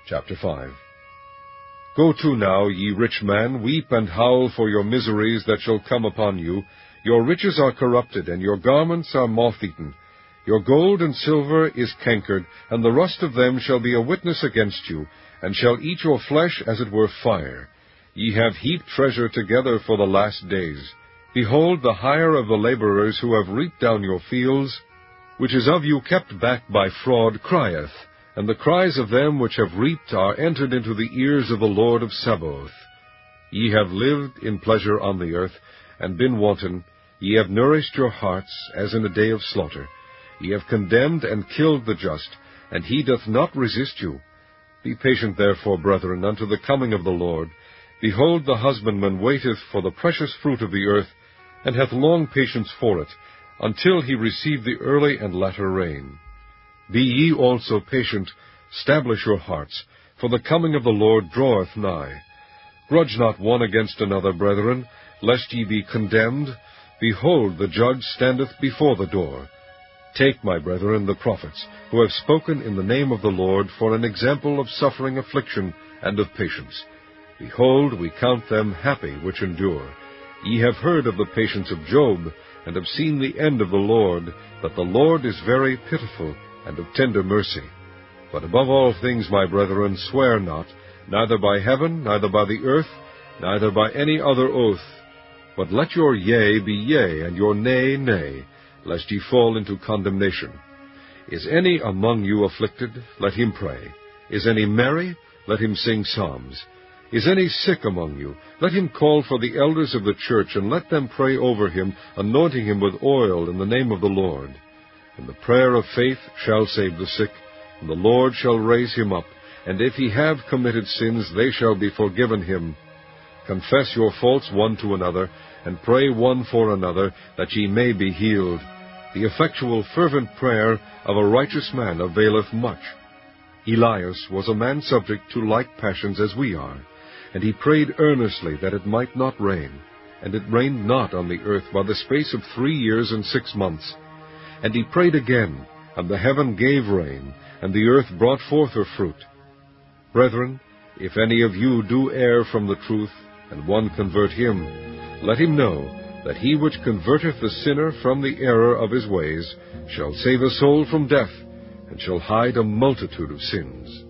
Chapter 5. Go to now, ye rich man, weep and howl for your miseries that shall come upon you. Your riches are corrupted, and your garments are moth-eaten. Your gold and silver is cankered, and the rust of them shall be a witness against you, and shall eat your flesh as it were fire. Ye have heaped treasure together for the last days. Behold, the hire of the laborers who have reaped down your fields, which is of you kept back by fraud, crieth, and the cries of them which have reaped are entered into the ears of the Lord of Sabaoth. Ye have lived in pleasure on the earth, and been wanton. Ye have nourished your hearts, as in a day of slaughter. Ye have condemned and killed the just, and he doth not resist you. Be patient therefore, brethren, unto the coming of the Lord. Behold, the husbandman waiteth for the precious fruit of the earth, and hath long patience for it, until he receive the early and latter rain. Be ye also patient, stablish your hearts, for the coming of the Lord draweth nigh. Grudge not one against another, brethren, lest ye be condemned. Behold, the judge standeth before the door. Take, my brethren, the prophets, who have spoken in the name of the Lord, for an example of suffering affliction and of patience. Behold, we count them happy which endure. Ye have heard of the patience of Job, and have seen the end of the Lord, that the Lord is very pitiful, and of tender mercy. But above all things, my brethren, swear not, neither by heaven, neither by the earth, neither by any other oath. But let your yea be yea, and your nay, nay, lest ye fall into condemnation. Is any among you afflicted? Let him pray. Is any merry? Let him sing psalms. Is any sick among you? Let him call for the elders of the church, and let them pray over him, anointing him with oil in the name of the Lord. And the prayer of faith shall save the sick, and the Lord shall raise him up. And if he have committed sins, they shall be forgiven him. Confess your faults one to another, and pray one for another, that ye may be healed. The effectual fervent prayer of a righteous man availeth much. Elias was a man subject to like passions as we are, and he prayed earnestly that it might not rain. And it rained not on the earth by the space of 3 years and 6 months. And he prayed again, and the heaven gave rain, and the earth brought forth her fruit. Brethren, if any of you do err from the truth, and one convert him, let him know that he which converteth the sinner from the error of his ways shall save a soul from death, and shall hide a multitude of sins.